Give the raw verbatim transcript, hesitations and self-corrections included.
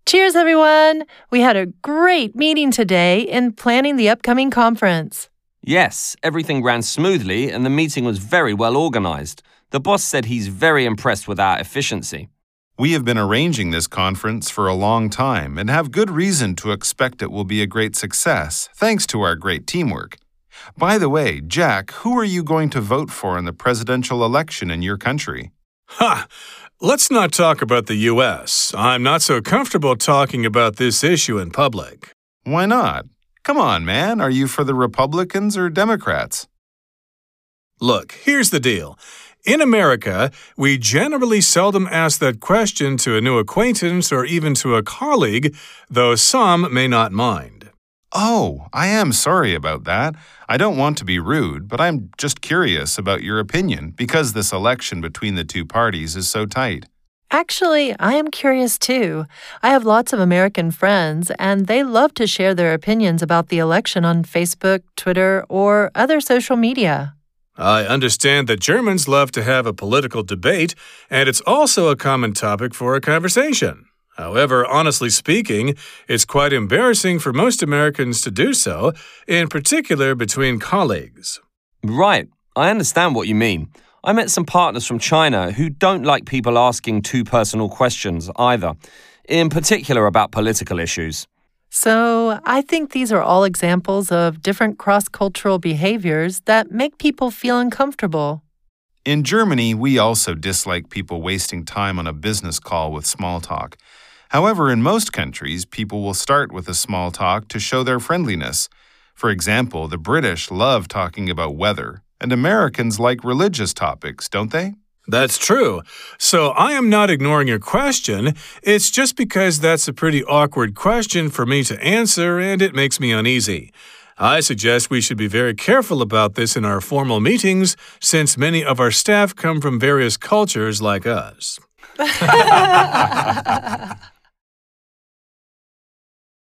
Cheers, everyone! We had a great meeting today in planning the upcoming conference. Yes, everything ran smoothly and the meeting was very well organized. The boss said he's very impressed with our efficiency. We have been arranging this conference for a long time and have good reason to expect it will be a great success, thanks to our great teamwork. By the way, Jack, who are you going to vote for in the presidential election in your country? Ha! Let's not talk about the U S. I'm not so comfortable talking about this issue in public. Why not? Come on, man. Are you for the Republicans or Democrats? Look, here's the deal. In America, we generally seldom ask that question to a new acquaintance or even to a colleague, though some may not mind. Oh, I am sorry about that. I don't want to be rude, but I'm just curious about your opinion because this election between the two parties is so tight. Actually, I am curious too. I have lots of American friends, and they love to share their opinions about the election on Facebook, Twitter, or other social media. I understand that Germans love to have a political debate, and it's also a common topic for a conversation. However, honestly speaking, it's quite embarrassing for most Americans to do so, in particular between colleagues. Right, I understand what you mean. I met some partners from China who don't like people asking too personal questions either, in particular about political issues. So, I think these are all examples of different cross-cultural behaviors that make people feel uncomfortable. In Germany, we also dislike people wasting time on a business call with small talk. However, in most countries, people will start with a small talk to show their friendliness. For example, the British love talking about weather, and Americans like religious topics, don't they? That's true. So I am not ignoring your question. It's just because that's a pretty awkward question for me to answer, and it makes me uneasy. I suggest we should be very careful about this in our formal meetings, since many of our staff come from various cultures like us.